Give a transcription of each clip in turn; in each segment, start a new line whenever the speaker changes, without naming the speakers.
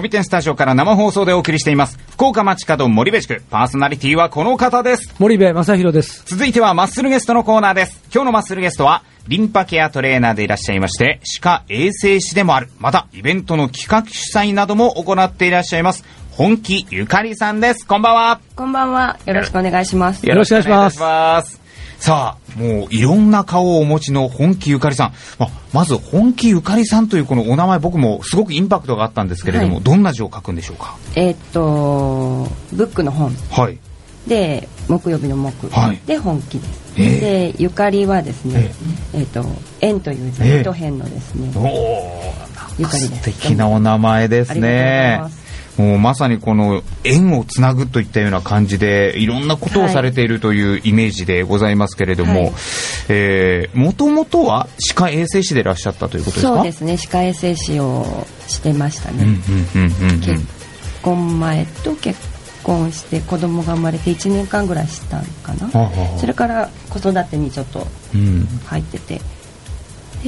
び天スタジオから生放送でお送りしています福岡町角森部地区。パーソナリティはこの方です。
森部正弘です。
続いてはマッスルゲストのコーナーです。今日のマッスルゲストはリンパケアトレーナーでいらっしゃいまして、歯科衛生士でもある、またイベントの企画主催なども行っていらっしゃいます本気ゆかりさんです。こんばんは。
こんばんは。よろしくお願いします。
よろしくお願いします。
さあ、もういろんな顔をお持ちの本気ゆかりさん、まず本気ゆかりさんというこのお名前、僕もすごくインパクトがあったんですけれども、はい、どんな字を書くんでしょうか。
ブックの本、
はい、で
木曜日の木、
はい、
で本気です、でゆかりはですね、縁という字、糸辺のですね、ゆかりです。
素敵なお名前ですね。もうまさにこの縁をつなぐといったような感じでいろんなことをされているというイメージでございますけれども、もともとは歯科衛生士でいらっしゃったということですか。
そうですね、歯科衛生士をしてましたね。結婚前と結婚して子供が生まれて1年間ぐらいしたのかな、それから子育てにちょっと入ってて、で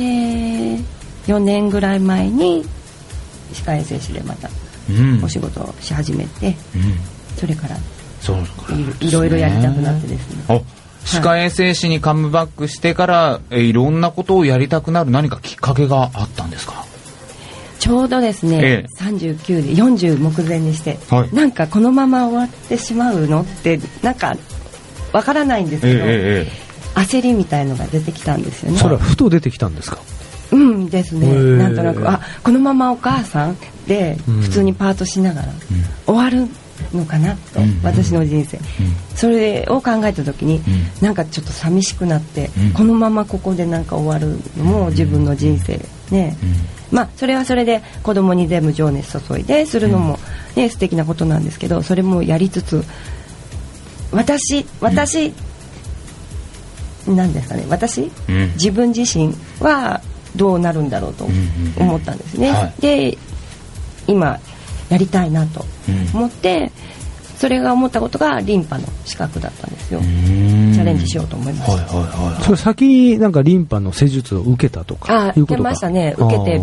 4年ぐらい前に歯科衛生士でまたお仕事をし始めて、それからいろいろやりたくなってですね。
歯科衛生士にカムバックしてからいろんなことをやりたくなる何かきっかけがあったんですか。
ちょうどですね、39で40目前にして、なんかこのまま終わってしまうのってなんかわからないんですけど、焦りみたいのが出てきたんですよね。
それはふと出てきたんですか。
ですね。なんとなくこのままお母さんで普通にパートしながら終わるのかなと、私の人生、それを考えた時になんかちょっと寂しくなって、このままここでなんか終わるのも自分の人生ね、それはそれで子供に全部情熱注いでするのもね、素敵なことなんですけど、それもやりつつ私なんですかね、自分自身はどうなるんだろうと思ったんですね。で今やりたいなと思って、それが思ったことがリンパの資格だったんですよ。チャレンジしようと思いました。
それ先になんかリンパの施術を受けたとかいうことか。
受けましたね。受けて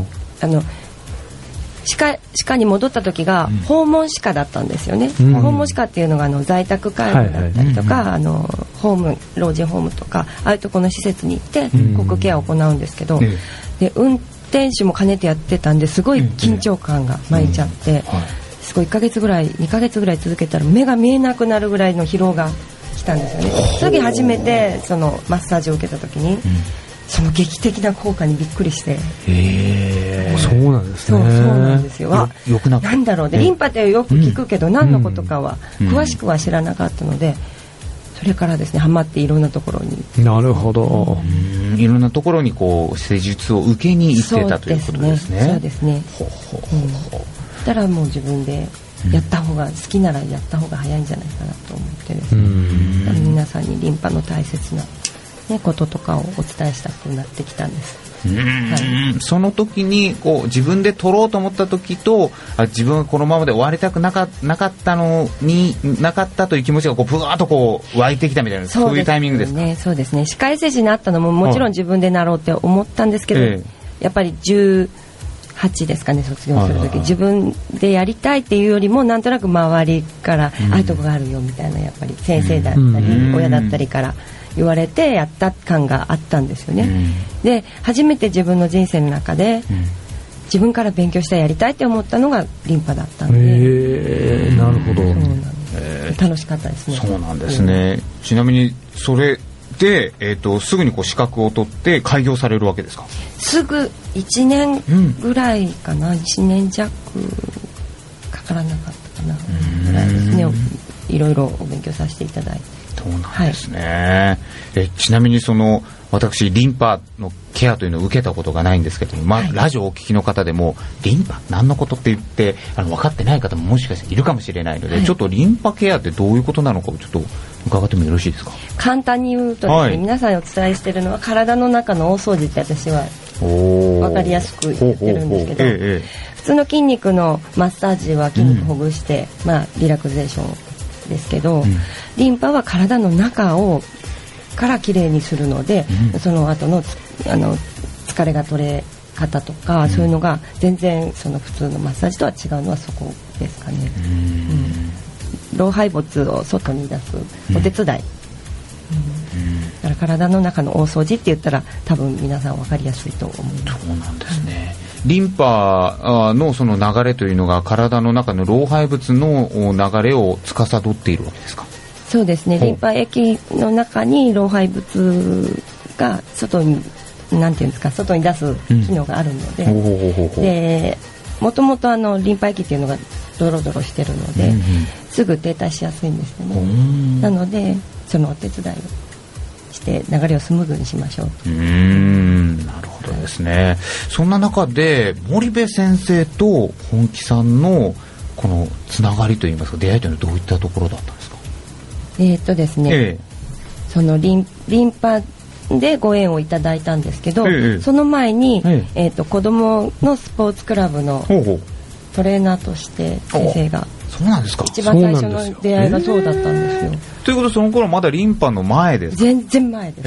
歯科に戻った時が訪問歯科だったんですよね。訪問歯科っていうのが在宅介護だったりとか、老人ホームとかああいうところの施設に行って口腔ケアを行うんですけど、で運転手も兼ねてやってたんですごい緊張感が巻いちゃって、すごい1ヶ月ぐらい2ヶ月ぐらい続けたら目が見えなくなるぐらいの疲労が来たんですよね。その時初めてそのマッサージを受けた時に、その劇的な効果にびっくりして。
そうなんですね。
そうなんですよ。
よく
なんだろうで、リンパってよく聞くけど何のことかは詳しくは知らなかったので、それからですねハマっていろんなところに。
なるほど。
いろんなところにこう施術を受けに行ってたということですね。
そうですね。だからもう自分でやった方が、好きならやった方が早いんじゃないかなと思ってですね、皆さんにリンパの大切なこととかをお伝えしたくなってきたんです。
その時にこう自分で取ろうと思った時と、自分はこのままで終わりたくなかったのになかったという気持ちがこうブワーッとこう湧いてきたみたいな、そういうタイミングですか。
そうですね。歯科衛生士になったのももちろん自分でなろうって思ったんですけど、やっぱり18ですかね、卒業する時、自分でやりたいっていうよりもなんとなく周りからああいうとこがあるよみたいな、やっぱり先生だったり親だったりから言われてやった感があったんですよね。で初めて自分の人生の中で自分から勉強したい、やりたいって思ったのがリンパだったんで。
なるほど。そうなん
です。楽しかったですね。
そうなんですね。ちなみにそれで、すぐにこう資格を取って開業されるわけですか。
すぐ1年ぐらいかな、1年弱かからなかったかなぐらいですね。いろいろお勉強させていただいて。
そうなんですね。ちなみに私リンパのケアというのを受けたことがないんですけども、ラジオをお聞きの方でもリンパ何のことって言って分かってない方ももしかしているかもしれないので、ちょっとリンパケアってどういうことなのかをちょっと伺ってもよろしいですか。
簡単に言うとですね、皆さんにお伝えしているのは体の中の大掃除って私は分かりやすく言ってるんですけど、普通の筋肉のマッサージは筋肉ほぐして、リラクゼーションですけど、リンパは体の中からきれいにするので、その後の疲れが取れ方とか、そういうのが全然その普通のマッサージとは違うのはそこですかね。老廃物を外に出すお手伝い、だから体の中の大掃除って言ったら多分皆さん分かりやすいと思います。
そうなんですね。リンパのその流れというのが体の中の老廃物の流れを司っているわけですか？
そうですね。リンパ液の中に老廃物が外になんていうんですか、外に出す機能があるので、でもともとリンパ液っていうのがドロドロしてるので、すぐ停滞しやすいんですよね。なのでそのお手伝いをして流れをスムーズにしましょう。
なるほどですね。そんな中で森部先生と本木さんのこのつながりといいますか、出会いというのはどういったところだったんですか？
ですね、そのリンパでご縁をいただいたんですけど、その前に、子どものスポーツクラブのトレーナーとして先生が、
そうなんですか。
一番最初の出会いがそうだったんですよ。
ということでその頃まだリンパの前ですか？
全然前です、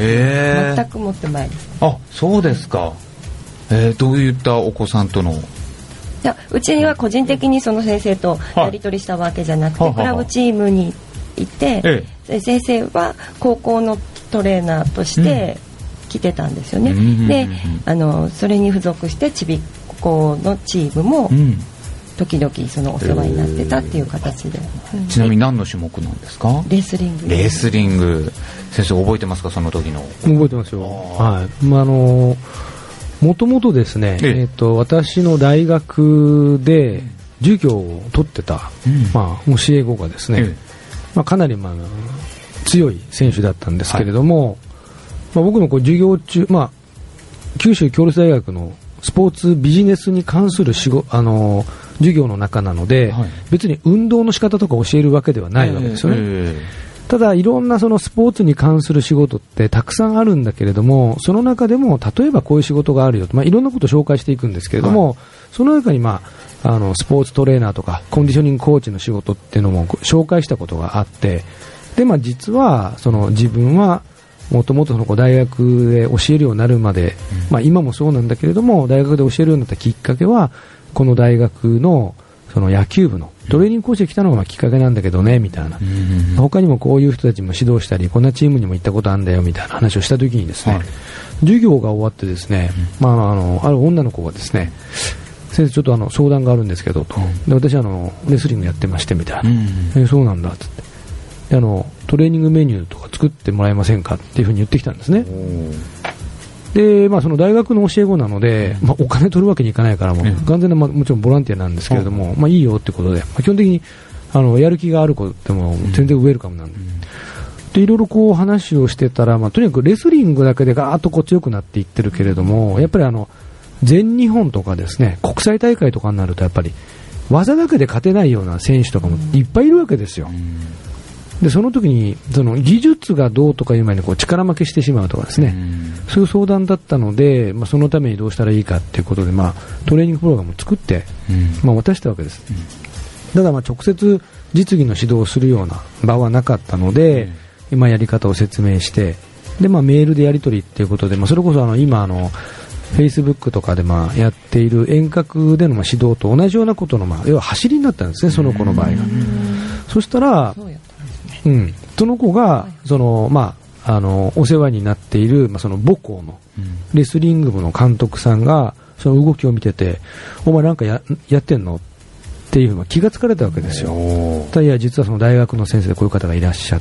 全くもって前です。
あ、そうですか。どういったお子さんとの？
うちは個人的にその先生とやり取りしたわけじゃなくて、クラブチームにいて、先生は高校のトレーナーとして来てたんですよね。で、それに付属してちびっこのチームも時々そのお世話になってたっていう形で。
ちなみに何の種目なんですか？
レスリング。
レースリング。先生覚えてますか、その時の？
覚えてますよ。はい。もともとですね、私の大学で授業を取ってた、教え子がですね、かなり強い選手だったんですけれども、僕の授業中、九州共立大学のスポーツビジネスに関する授業の中なので、別に運動の仕方とか教えるわけではないわけですよね。ただいろんなそのスポーツに関する仕事ってたくさんあるんだけれども、その中でも例えばこういう仕事があるよと、いろんなことを紹介していくんですけれども、その中にスポーツトレーナーとかコンディショニングコーチの仕事っていうのも紹介したことがあって、で実はその自分はもともと大学で教えるようになるまで、今もそうなんだけれども、大学で教えるようになったきっかけはこの大学のその野球部のトレーニングコーチで来たのがきっかけなんだけどねみたいな、他にもこういう人たちも指導したりこんなチームにも行ったことあるんだよみたいな話をした時にですね、授業が終わってですね、ある女の子がですね、先生ちょっと相談があるんですけどと、で私レスリングやってましてみたいな、そうなんだっつって、でトレーニングメニューとか作ってもらえませんかっていうふうに言ってきたんですね。でその大学の教え子なので、お金取るわけにいかないからもう完全な、もちろんボランティアなんですけれども、いいよってことで、基本的にやる気がある子でも全然ウェルカムなんで、いろいろこう話をしてたら、とにかくレスリングだけでガーッと強くなっていってるけれども、やっぱり全日本とかですね、国際大会とかになるとやっぱり技だけで勝てないような選手とかもいっぱいいるわけですよ。でその時にその技術がどうとかいう前に力負けしてしまうとかですね、そういう相談だったので、そのためにどうしたらいいかということで、トレーニングプログラムを作って、渡したわけです。ただ直接実技の指導をするような場はなかったので、やり方を説明して、でメールでやり取りということで、それこそ今フェイスブックとかでやっている遠隔での指導と同じようなことの要は走りになったんですね、その子の場合が。そしたらその子がお世話になっているその母校のレスリング部の監督さんがその動きを見てて、お前なんか やってんのっていうふうに気がつかれたわけですよ。ただいや実はその大学の先生でこういう方がいらっしゃって、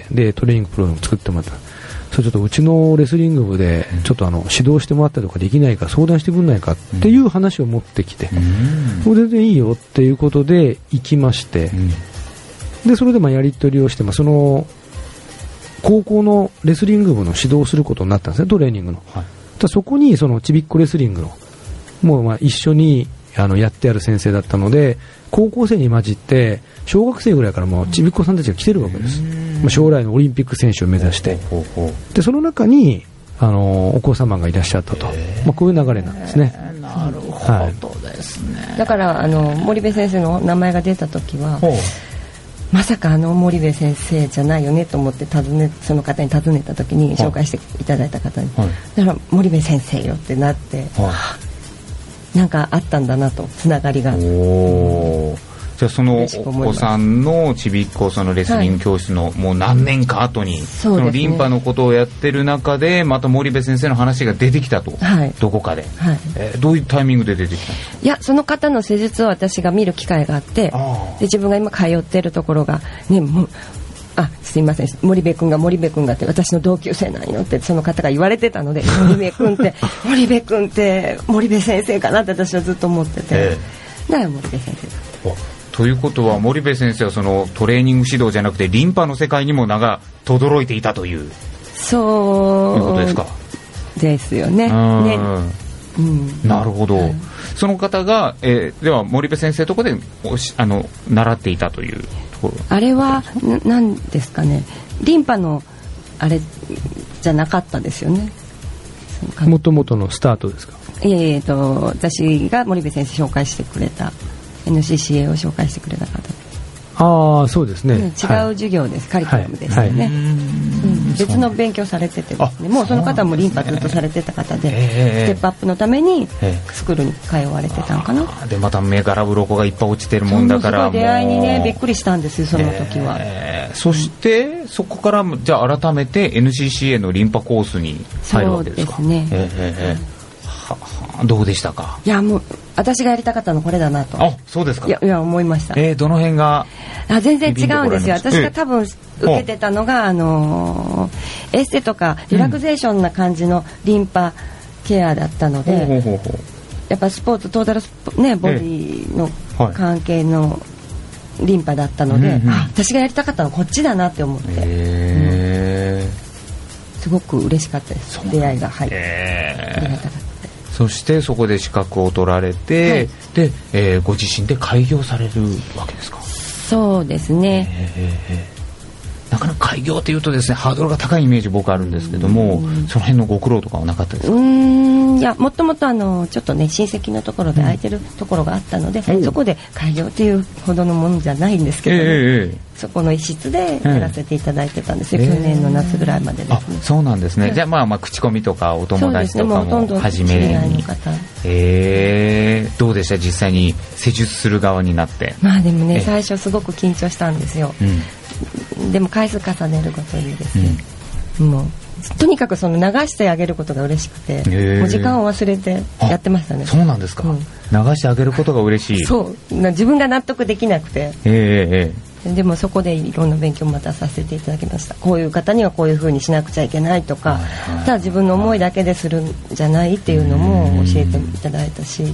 でトレーニングプログラムを作ってもらった。それちょっとうちのレスリング部でちょっと指導してもらったりとかできないか相談してくれないかっていう話を持ってきて、全然いいよっていうことで行きまして、でそれでやり取りをして、その高校のレスリング部の指導をすることになったんですね、トレーニングの。そこにそのちびっこレスリングのもう一緒にやってやる先生だったので、高校生に混じって小学生ぐらいからもうちびっこさんたちが来てるわけです。将来のオリンピック選手を目指して、でその中にお子様がいらっしゃったと、こういう流れなんですね。
なるほどですね。
だから森部先生の名前が出た時は、まさか森部先生じゃないよねと思ってその方に尋ねた時に、紹介していただいた方に、だから森部先生よってなって、 なんかあったんだなと、つながりが。
じゃあそのお子さんのちびっこそのレスリング教室のもう何年か後に、そのリンパのことをやってる中でまた森部先生の話が出てきたと、どこかで、どういうタイミングで出てきたんですか？
いや、その方の施術を私が見る機会があって、で自分が今通ってるところがね、もうすいません、森部君がって私の同級生なんよってその方が言われてたので、森部君って森部先生かなって私はずっと思ってて、だから森部先生だ。
ということは森部先生はそのトレーニング指導じゃなくてリンパの世界にも名が轟いていたということですか？
ですよね。
なるほど、その方が、では森部先生とこで習っていたというところ、
あれは何ですかね、リンパのあれじゃなかったですよね。
もともとのスタートですか？
私が森部先生紹介してくれた NCCA を紹介してくれた方です。
そうですね、
違う授業です、カリキュラムですよね。別の勉強されててですね、もうその方もリンパずっとされてた方で、ステップアップのためにスクールに通われてたんかな。
でまた目から鱗がいっぱい落ちてるもんだから、
すごい出会いにねびっくりしたんですよ、その時は。
そしてそこからじゃあ改めて NCCA のリンパコースに入るわけですか？
そうですね。
どうでしたか？
いや、もう私がやりたかったのこれだなと。
そうですか。
いや思いました。
どの辺が？
全然違うんですよ。私が多分受けてたのが、エステとかリラクゼーションな感じのリンパケアだったので、やっぱスポーツトータルボディの関係のリンパだったので、私がやりたかったのこっちだなって思って、すごく嬉しかったです。出会いがありがたかった。
そしてそこで資格を取られて、で、ご自身で開業されるわけですか？
そうですね。
なかなか開業というとですね、ハードルが高いイメージ僕あるんですけども、その辺のご苦労とかはなかったですか？
いや、もともとちょっとね、親戚のところで空いてるところがあったので、そこで開業っていうほどのものじゃないんですけど、そこの一室でやらせていただいてたんですよ、去年の夏ぐらいまでですね。
そうなんですね。じゃあ口コミとかお友達とかも初めに、どうでした実際に施術する側になって？
でもね、最初すごく緊張したんですよ。でも回数重ねるごとにですね、もうとにかくその流してあげることが嬉しくて、もう時間を忘れてやってましたね。
そうなんですか、流してあげることが嬉しい。
そう自分が納得できなくて、でもそこでいろんな勉強をまたさせていただきました。こういう方にはこういう風にしなくちゃいけないとか、ただ自分の思いだけでするんじゃないっていうのも教えていただいたし、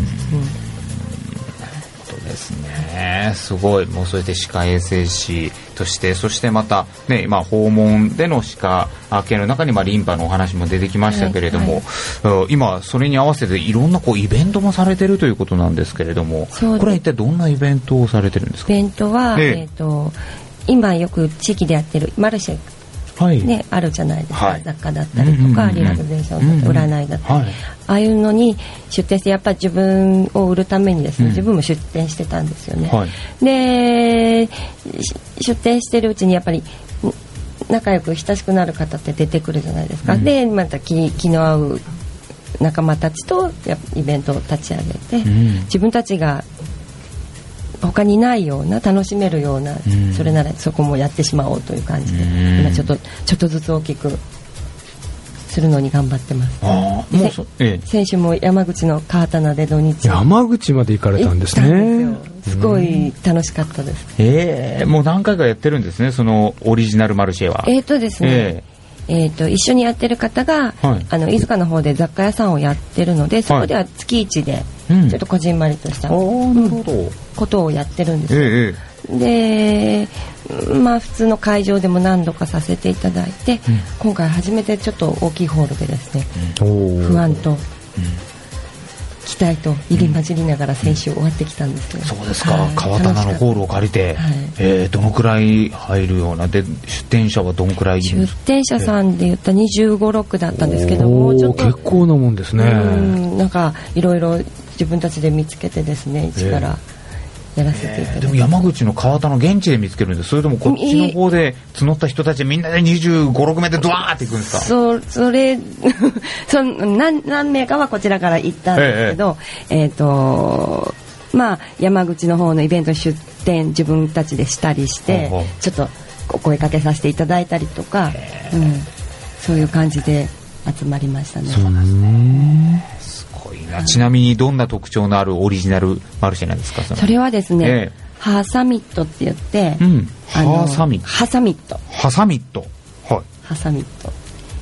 ですね、すごい。もうそれで歯科衛生士として、そしてまたね、訪問での歯科系の中にリンパのお話も出てきましたけれども、今それに合わせていろんなイベントもされてるということなんですけれども、これは一体どんなイベントをされてるんですか？
イベントは、今よく地域でやってるマルシェあるじゃないですか、雑貨だったりとか、リラクゼーションだったり、占いだったり、ああいうのに出店して、やっぱり自分を売るためにですね、自分も出店してたんですよね。で出店してるうちにやっぱり仲良く親しくなる方って出てくるじゃないですか。でまた気の合う仲間たちとイベントを立ち上げて、自分たちが他にないような楽しめるような、それならそこもやってしまおうという感じで、今ちょっとずつ大きくするのに頑張ってます。先週も山口の川棚で土日
山口まで行かれたんですね。
すごい楽しかったです。
もう何回かやってるんですね、そのオリジナルマルシェは。
ですね、一緒にやってる方が、飯塚の方で雑貨屋さんをやってるので、そこでは月1でちょっとこじんまりとしたことをやってるんですよ。で普通の会場でも何度かさせていただいて、今回初めてちょっと大きいホールでですね、不安と期待と入り混じりながら先週終わってきたんですよ。
そうですか、川棚のホールを借りて、どのくらい入るようなで、出店者はどのくらい？
出店者さんで言ったら25、6だったんですけども、ちょっと
結構なもんですね。
なんかいろいろ自分たちで見つけてですね、一からやらせていただいて、
でも山口の川田の現地で見つけるんです？それともこっちの方で募った人たちみんなで25、6名でドワーって行くんですか？
それ何名かはこちらから行ったんですけど、まあ、山口の方のイベント出店自分たちでしたりして、ちょっとお声かけさせていただいたりとか、そういう感じで集まりましたね。
そうなんです
ね。すごいな。ちなみにどんな特徴のあるオリジナルマルシェなんですか？
それはですね、ハサミットって言って、
ハサミット。
ハサミット。
ハサミット。はい。
ハサミット。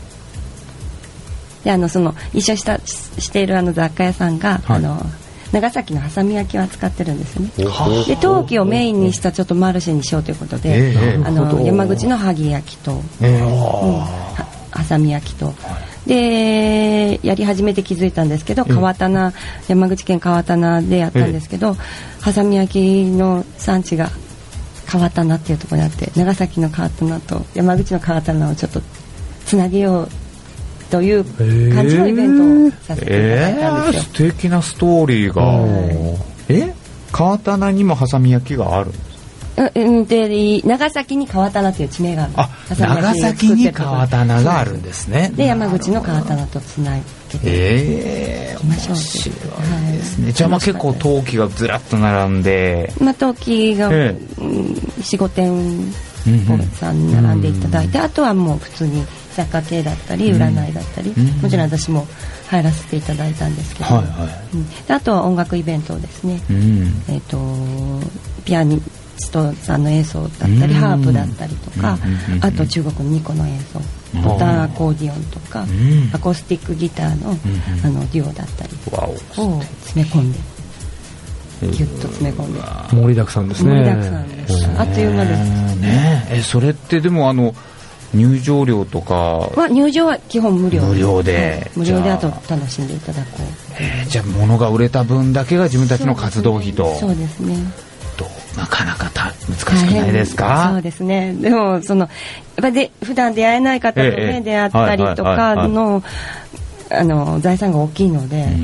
で、その一緒している雑貨屋さんが、長崎のハサミ焼きを扱ってるんですね。で、陶器をメインにしたちょっとマルシェにしようということで、山口の萩焼きと、ハサミ焼きと、でやり始めて気づいたんですけど、山口県川棚でやったんですけど、ハサミ焼きの産地が川棚っていうところにあって、長崎の川棚と山口の川棚をちょっとつなげようという感じのイベントをさせていただいたんですよ。
素敵なストーリーが、川棚にもハサミ焼きがあるんですか？
で、長崎に川棚という地名がある。
長崎に川棚があるんですね。
で、山口の川棚とつなげていきましょう。面白いですね。
じゃあ結構陶器がずらっと並んで、
陶器が 4,5 点さんに並んでいただいて、あとはもう普通に雑貨系だったり占いだったり、もちろん私も入らせていただいたんですけど、であとは音楽イベントをですね、ピアニストさんの演奏だったり、ハープだったりとか、あと中国のニコの演奏、ボタンアコーディオンとか、アコースティックギターの、デュオだったりを詰め込んで、ギュッと詰め込んで、
盛りだくさんですね。
盛りだくさんです。あっという間です。
それってでも入場料とか
入場は基本無料
で、
無料であと楽しんでいただこう。
じゃあ物が売れた分だけが自分たちの活動費と。
そうですね。
なかなか難しくないですか？
そうですね。でもやっぱり普段出会えない方とね、出会ったりとかの財産が大きいので、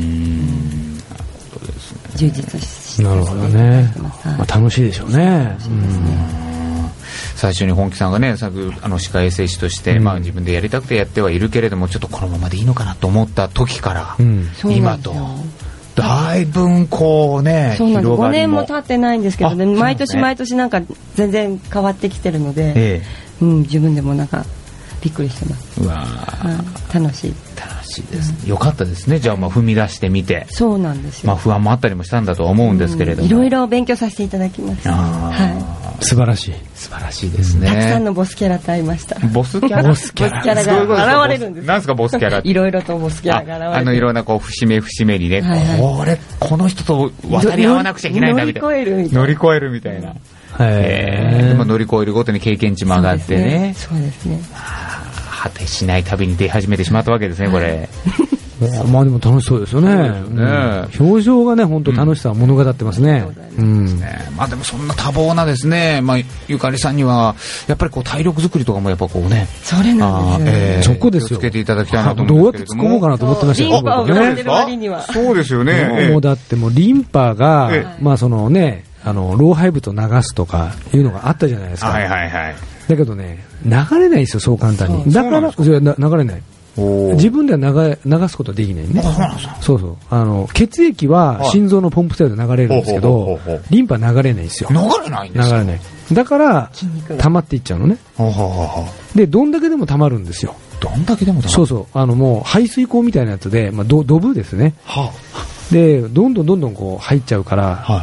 充実して
なるほどね。楽しいでしょうね。
最初に本気さんがね、歯科衛生士として、自分でやりたくてやってはいるけれども、ちょっとこのままでいいのかなと思った時から、今とだいぶこうね、
そうなんです。5年も経ってないんですけどね、毎年毎年なんか全然変わってきてるので、自分でもなんかびっくりしてます。楽しい
ですね。よかったですね。じゃあ踏み出してみて。
そうなんですよ。
不安もあったりもしたんだと思うんですけれども、
いろいろ勉強させていただきました。
素晴らしい
ですね。
たくさんのボスキャラと会いました。
ボスキャラ
ボスキャラが現れるんです。
なんですかボスキャラって？
いろいろとボスキャラが現れる。
いろんな節目節目にね、この人と渡り合わなくちゃいけないんだみたいな。乗り越えるみたいな。でも乗り越えるごとに経験値も上がってね。
そうですね。
果てしない旅に出始めてしまったわけですね、これ。
でも楽しそうですよね。表情がね、本当楽しさを物語ってますね。
でもそんな多忙なですね、ゆかりさんにはやっぱり体力作りとかもやっぱね、
それなんですよ。
そこですよ。
気をつけていただきたいなと思うんですけれども。
どうやって突っ込もうかなと思ってました
リンパを絡んでる割には。
そうですよね。
もうだってリンパが老廃物を流すとかいうのがあったじゃないですか。だけどね、流れないですよ、そう簡単に。だから流れない。自分では流すことはできないね。血液は心臓のポンプ作用で流れるんですけど、リンパは流れないですよ。
流れないんですか？
流れない。だから溜まっていっちゃうのね。で、どんだけでも溜まるんですよ。
どんだけでも溜まる。
もう排水口みたいなやつで、ドブですね。で、どんどんこう入っちゃうから、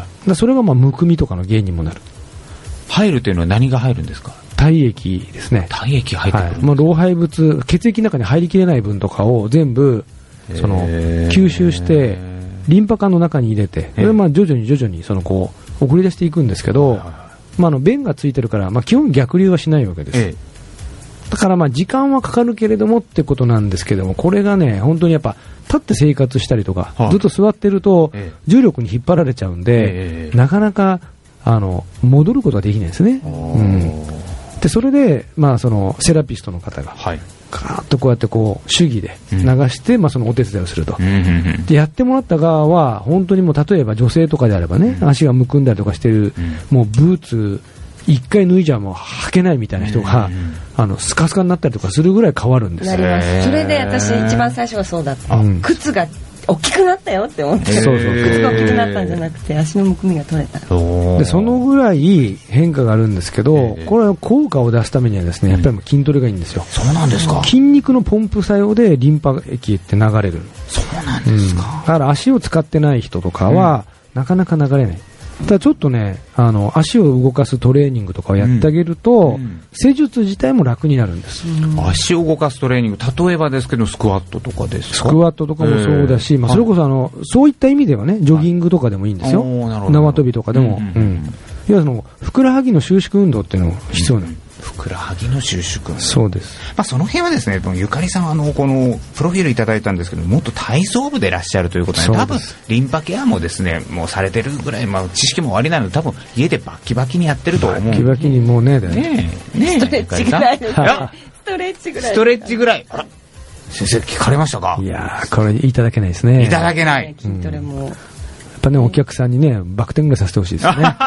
それがむくみとかの原因にもなる。
入るというのは何が入るんですか？
体液ですね。
体液入ってくる。
老廃物、血液の中に入りきれない分とかを全部吸収してリンパ管の中に入れて、それは徐々に送り出していくんですけど、便がついてるから、基本逆流はしないわけです。だから時間はかかるけれどもってことなんですけども、これがね、本当にやっぱ立って生活したりとか、ずっと座ってると重力に引っ張られちゃうんで、なかなか戻ることができないですね。でそれで、セラピストの方が、 ガーッとこうやってこう手技で流して、そのお手伝いをすると、でやってもらった側は本当にもう例えば女性とかであればね、足がむくんだりとかしてる、もうブーツ一回脱いじゃもう履けないみたいな人が、スカスカになったりとかするぐらい変わるんですよ。
なります。それで私一番最初はそうだった、靴が大きくなったよって思って、靴が大きくなったんじゃなくて足のむくみが取れた。
でそのぐらい変化があるんですけど、これは効果を出すためにはですね、やっぱり筋トレがいいんですよ。
そうなんですか。
筋肉のポンプ作用でリンパ液って流れる。
そうなんですか。
だから足を使ってない人とかは、なかなか流れない。ただちょっとね、足を動かすトレーニングとかをやってあげると、施術自体も楽になるんです。
足を動かすトレーニング、例えばですけどスクワットとかですか？
スクワットとかもそうだし、それこそそういった意味ではね、ジョギングとかでもいいんですよ。縄跳びとかでも。いわゆるふくらはぎの収縮運動っていうのが必要なの。
ふくらはぎの収縮。
そうです。
その辺はですね、ゆかりさんはこのプロフィールいただいたんですけど、もっと体操部でいらっしゃるということで、多分リンパケアもですね、もうされてるぐらい、知識もおありなので、多分家でバッキバキにやってると思う。
バッキバキにもうね、
ストレッチぐらい。ストレッチぐらい。
ストレッチぐらい。先生聞かれましたか？
いやー、これいただけないですね。
いただけない。
筋トレも。
やっぱね、お客さんにね、バク転ぐらいさせてほしいですよね。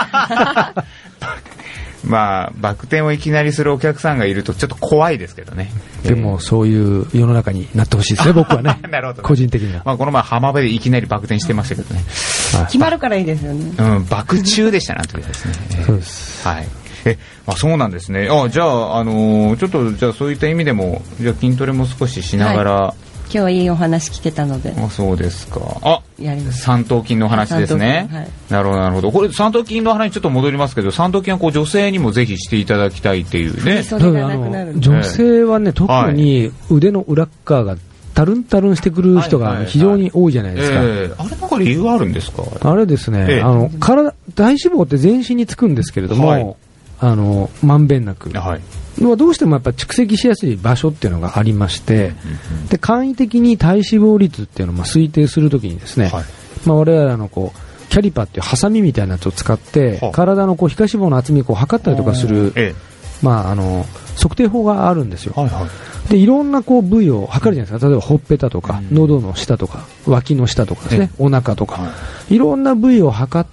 バク転をいきなりするお客さんがいるとちょっと怖いですけどね。
でもそういう世の中になってほしいですね、僕はね。
なるほど、ね。
個人的には。
この前浜辺でいきなりバク転してましたけどね。
決まるからいいですよね。
バク中でしたなんてですね。
そうです。
はい。そうなんですね。じゃあ、ちょっとじゃあそういった意味でも、じゃあ筋トレも少ししながら、
今日はいいお話聞けたので。
そうですか。
やります。
三頭筋の話ですね。なるほどなるほど。これ三頭筋の話にちょっと戻りますけど、三頭筋は女性にもぜひしていただきたいっていうね。
女性はね、特に腕の裏側がタルンタルンしてくる人が非常に多いじゃないですか。
あれなんか理由あるんですか？
あれですね、体体脂肪って全身につくんですけれども、まんべんなく。どうしてもやっぱ蓄積しやすい場所っていうのがありまして、で簡易的に体脂肪率っていうのを推定するときにですね、我々のキャリパーっていうハサミみたいなやつを使って体の皮下脂肪の厚みを測ったりとかする、測定法があるんですよ。でいろんな部位を測るじゃないですか。例えばほっぺたとか、喉の下とか脇の下とかですね、お腹とか、いろんな部位を測って、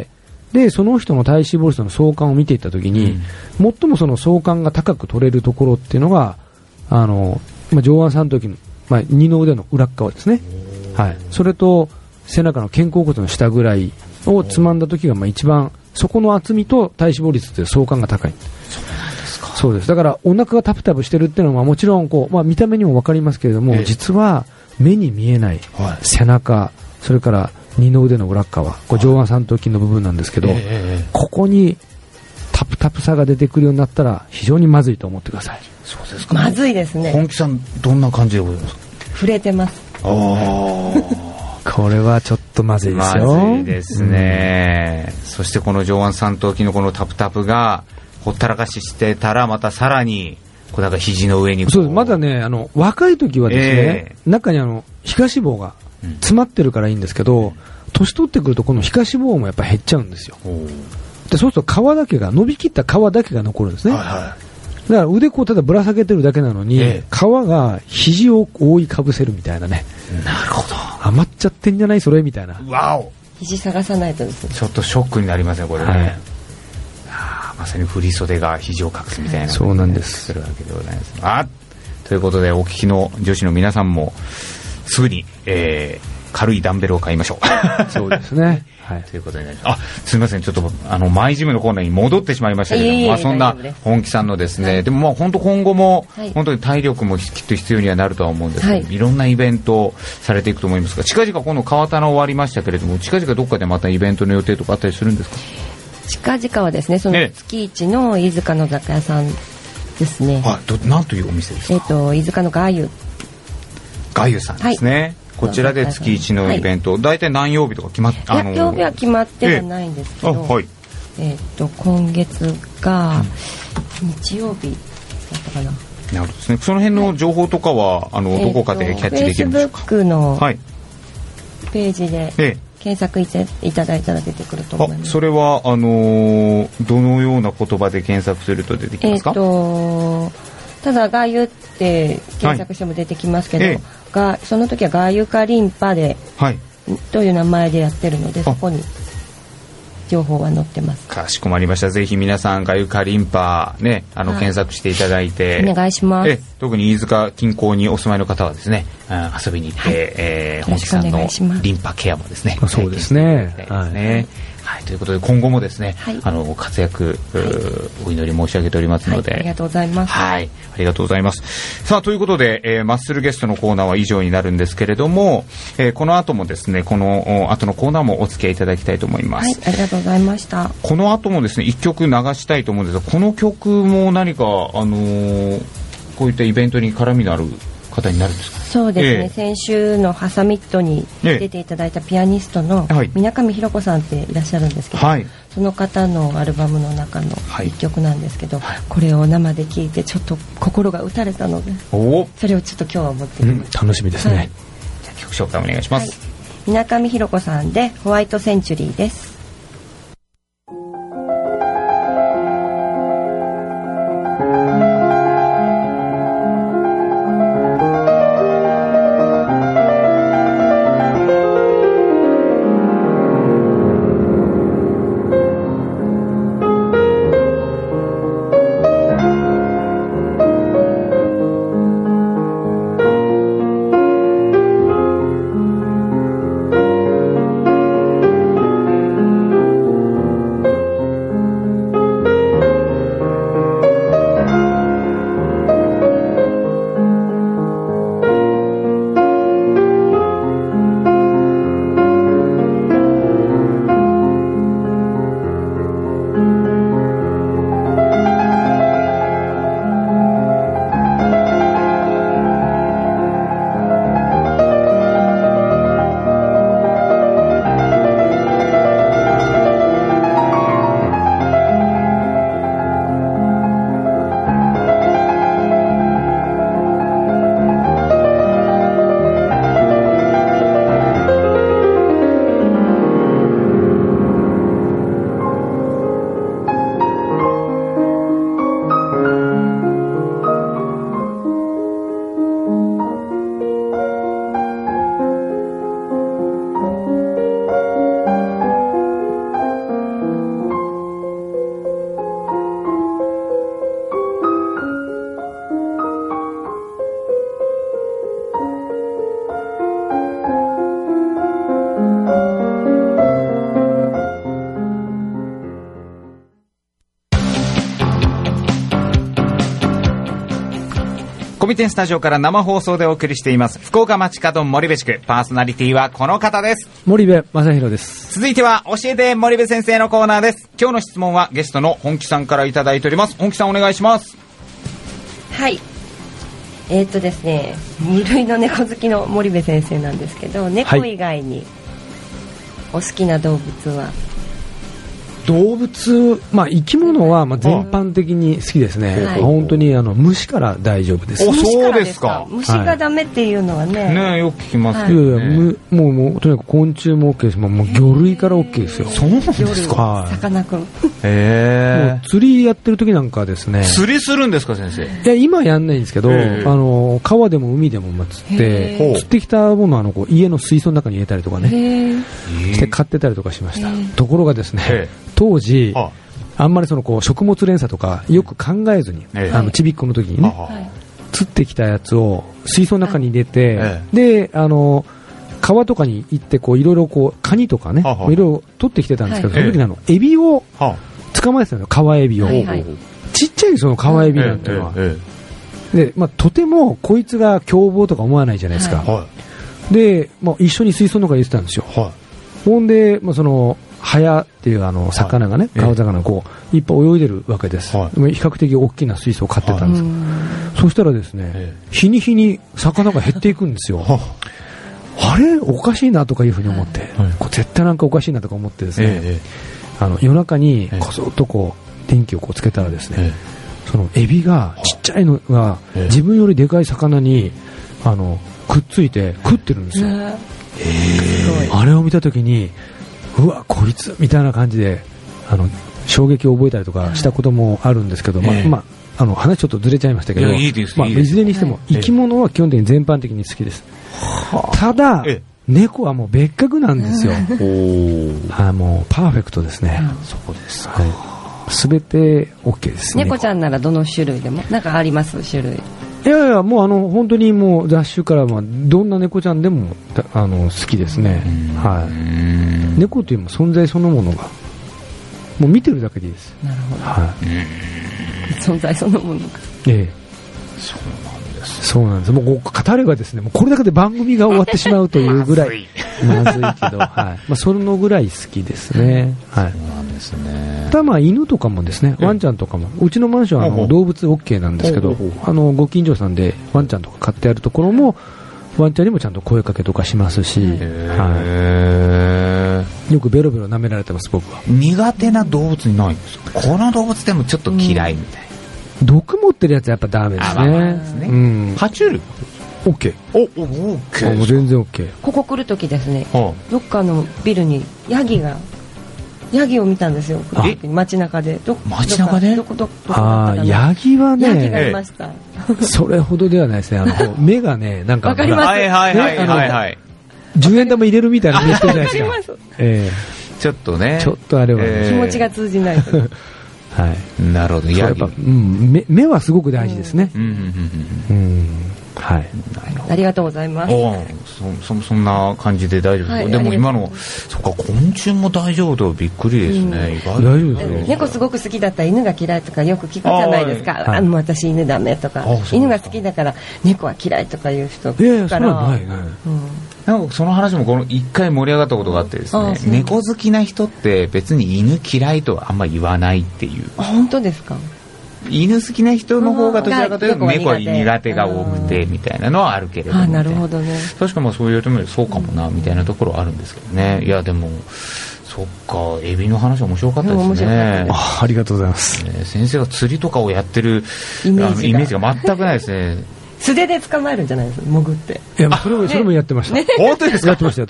でその人の体脂肪率の相関を見ていったときに、最もその相関が高く取れるところっていうのが上腕三頭筋、二の腕の裏側ですね。それと背中の肩甲骨の下ぐらいをつまんだときが一番そこの厚みと体脂肪率という相関が高い。そうです。だからお腹がタプタプしてるっていうのはもちろん見た目にも分かりますけれども、実は目に見えない背中、それから二の腕の裏側、上腕三頭筋の部分なんですけど、ここにタプタプさが出てくるようになったら非常にまずいと思ってください。
そうですか。
まずいですね。
本気さんどんな感じでございますか？
触れてます。
これはちょっとまずいですよ。
まずいですね。そしてこの上腕三頭筋のこのタプタプがほったらかししてたら、またさらにだから肘の上に
そうです。まだね、若い時はですね、中に皮下脂肪が詰まってるからいいんですけど、年取ってくるとこの皮下脂肪もやっぱ減っちゃうんですよ。でそうすると皮だけが伸びきった皮だけが残るんですね。だから腕ただぶら下げてるだけなのに、皮が肘を覆いかぶせるみたいなね。
なるほど。
余っちゃってんじゃないそれみたいな。
わお。
肘探さないとですね。
ちょっとショックになりますねこれね。まさに振り袖が肘を隠すみたいな、
そうなんです。
するわけでございます。ということでお聞きの女子の皆さんもすぐに、軽いダンベルを買いましょう。
そうですね。
ということになります。すみません、ちょっとマイジムのコーナーに戻ってしまいましたけども、そんな本気さんのですね、でも本当今後も、本当に体力もきっと必要にはなるとは思うんですけど、いろんなイベントをされていくと思いますが、近々この川棚終わりましたけれども、近々どっかでまたイベントの予定とかあったりするんですか？
近々はですね、その月一の飯塚の雑貨屋さんですね。
なんというお店ですか？
飯塚のガユ
さんですね。こちらで月一のイベント、大体何曜日とか決まって、
曜日は決まってはないんですけど、今月が日曜日だったかな。
なるほどですね。その辺の情報とかはどこかでキャッチできるんでしょうか
？Facebook のページで検索いただいたら出てくると思います。
それはどのような言葉で検索すると出てきますか？
ただガーユって検索しても出てきますけど、その時はガーユカリンパで、という名前でやってるので、そこに情報は載ってます。
かしこまりました。ぜひ皆さんガユカリンパね、検索していただいて
お願いします。
特に飯塚近郊にお住まいの方はですね、遊びに行って、本木さんのリンパケアもですね、
そうですね。
ということで今後もですね、活躍、お祈り申し上げておりますので、
ありがとうございます。
ありがとうございます。さあということで、マッスルゲストのコーナーは以上になるんですけれども、この後もですね、この後のコーナーもお付き合いいただきたいと思います。
ありがとうございました。
この後もですね、1曲流したいと思うんですが、この曲も何かこういったイベントに絡みのある方になるんですか？
そうですね、先週のハサミットに出ていただいたピアニストの水上ひろ子さんっていらっしゃるんですけど、その方のアルバムの中の1曲なんですけど、これを生で聴いてちょっと心が打たれたので、それをちょっと今日は持ってきました。
楽しみですね。
じゃあ曲紹介お願いします。
水上ひろ子さんでホワイトセンチュリーです。
コミテンスタジオから生放送でお送りしています福岡街角森部地区、パーソナリティはこの方です。
森部正弘です。
続いては教えて森部先生のコーナーです。今日の質問はゲストの本木さんからいただいております。本木さんお願いします。
はい、ですね、二類の猫好きの森部先生なんですけど、猫以外にお好きな動物は？
動物、生き物は全般的に好きですね。本当に虫から大丈夫です。
そうですか。
虫がダメっていうのはね、
よく聞きます。
もうとにかく昆虫も OK です。もう魚類から OK ですよ。
そうなんですか。
さかなクン。
もう釣りやってる時なんかですね。
釣りするんですか先生？
いや今やんないんですけど、川でも海でも釣ってきたものは家の水槽の中に入れたりとかねして買ってたりとかしました。ところがですね、当時あんまり食物連鎖とかよく考えずに、ちびっこの時にね、釣ってきたやつを水槽の中に入れて、で川とかに行っていろいろカニとかね、いろいろ取ってきてたんですけど、その時にエビを捕まえてたのよ、川エビを。ちっちゃいその川エビなんていうのは。で、とてもこいつが凶暴とか思わないじゃないですか。で、一緒に水槽の中に入れてたんですよ。ほんで、ハヤっていう魚がね、川魚がいっぱい泳いでるわけです。比較的大きな水槽を飼ってたんです。そしたらですね、日に日に魚が減っていくんですよ。あれおかしいなとかいうふうに思って、絶対なんかおかしいなとか思ってですね、夜中にこそっと電気をつけたらですね、そのエビがちっちゃいのが自分よりでかい魚にくっついて食ってるんですよ。あれを見たときに、うわこいつみたいな感じで衝撃を覚えたりとかしたこともあるんですけど、 話ちょっとずれちゃいましたけど、
いいです、
いずれにしても、生き物は基本的に全般的に好きです。ただ、猫はもう別格なんですよ。もうパーフェクトですね。
そうですか。
すべて OK ですね。
猫ちゃんならどの種類でもなんかあります？種類。
いやいや、もう本当にもう雑種からどんな猫ちゃんでも好きですね。はい。猫という存在そのものがもう見てるだけでいいです。
なるほど。
はい。
存在そのものが。
ええ。そうなんです。もう語ればですね、もうこれだけで番組が終わってしまうというぐらいまずいけど、はい。そのぐらい好きですね。はい。
そうなんですね。
ただ犬とかもですね、ワンちゃんとかも、うちのマンションは動物 OK なんですけど、ご近所さんでワンちゃんとか飼ってあるところも、ワンちゃんにもちゃんと声かけとかしますし、はい。よくベロベロ舐められてます、僕は。
苦手な動物にないんですか？この動物でもちょっと嫌いみたいな。
毒持ってるやつはやっぱダメですね。
爬虫類
OK。
OK。
もう全然 OK。
ここ来るときですね、どっかのビルにヤギを見たんですよ。街中で。
街中で？
ヤギはね、
ヤギがいました。
それほどではないですね。目がね、なんか、
わかります。
はい。
10円玉入れるみたいな目してるじゃないですか。
ちょっっとね、
ちょっとあれは、
気持ちが通じない
はい、
なるほど。
やっぱ、目はすごく大事ですね。はい。
ありがとうございます。
そんな感じで大丈夫ですか？でも今の、そっか、昆虫も大丈夫とびっくりですね。
大丈夫ですよ。
猫すごく好きだったら犬が嫌いとかよく聞くじゃないですか。私犬ダメとか、犬が好きだから猫は嫌いとかいう人から。
なんかその話もこの一回盛り上がったことがあってですね、猫好きな人って別に犬嫌いとはあんま言わないっていう。
本当ですか？
犬好きな人の方がどちらかというと猫は苦手が多くてみたいなのはあるけれども、
なるほどね。
確かそういうともそうかもなみたいなところはあるんですけどね。いやでもそっか、エビの話面白かったですね。
ありがとうございます。
先生が釣りとかをやってるイメージが全くないですね。
素手で捕まえるんじゃないですか、潜って。
いや、それもやってました。
本当ですか？
やってました。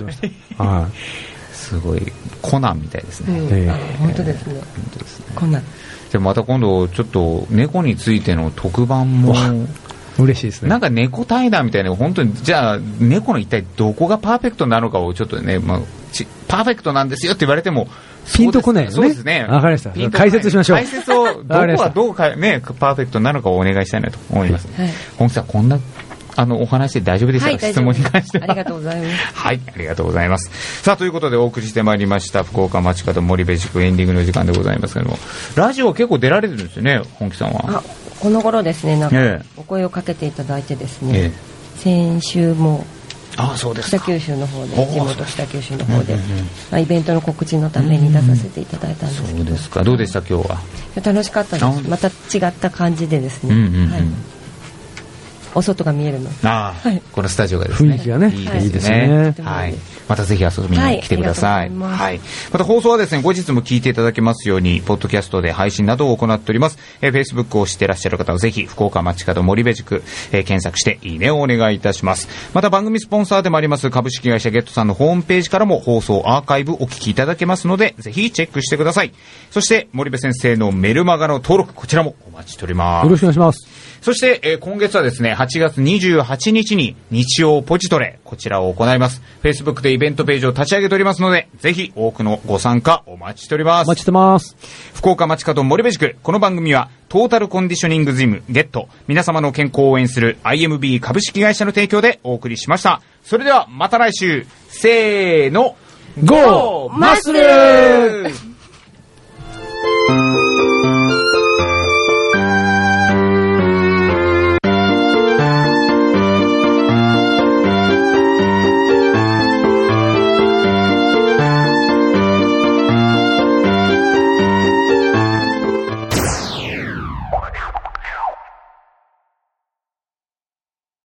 はい。
すごいコナンみたいですね。
本当ですね。コナン。
でまた今度ちょっと猫についての特番も
嬉しいですね。
なんか猫対談みたいな、本当にじゃあ猫の一体どこがパーフェクトなのかをちょっとね、パーフェクトなんですよって言われても
ピンとこないよね。
そうですね。
わかりました。解説しましょう。
解説をどこがどうかねパーフェクトなのかをお願いしたいなと思います。本日はこんなお話で大丈夫でしたか？質問に関しては。
ありがとうございます。
はい、ありがとうございます。さあ、ということでお送りしてまいりました福岡街角森部塾エンディングの時間でございますけども、ラジオ結構出られてるんですよね、本木さんは。
この頃ですね、なんかお声をかけていただいてですね、先週も北九州の方で、地元北九州の方でイベントの告知のために出させていただいたんですけど。
そうですか。どうでした今日は？
楽しかったです。また違った感じでですね。お外が見えるの。
このスタジオがですね、
雰囲気がね、いいですね。
はい。またぜひ遊びに来てください。はい。また放送はですね、後日も聞いていただけますように、ポッドキャストで配信などを行っております。Facebook を知っていらっしゃる方はぜひ、福岡街角森部塾、検索していいねをお願いいたします。また番組スポンサーでもあります株式会社ゲットさんのホームページからも放送アーカイブお聞きいただけますので、ぜひチェックしてください。そして森部先生のメルマガの登録、こちらもお待ちしております。
よろしくお願いします。
そして、今月はですね、8月28日に日曜ポジトレ、こちらを行います。Facebook でイベントページを立ち上げておりますので、ぜひ多くのご参加お待ちしております。
お待ちしてます。
福岡街角森部塾、この番組はトータルコンディショニングジムゲット、皆様の健康を応援する IMB 株式会社の提供でお送りしました。それではまた来週、せーの、ゴーマッスルー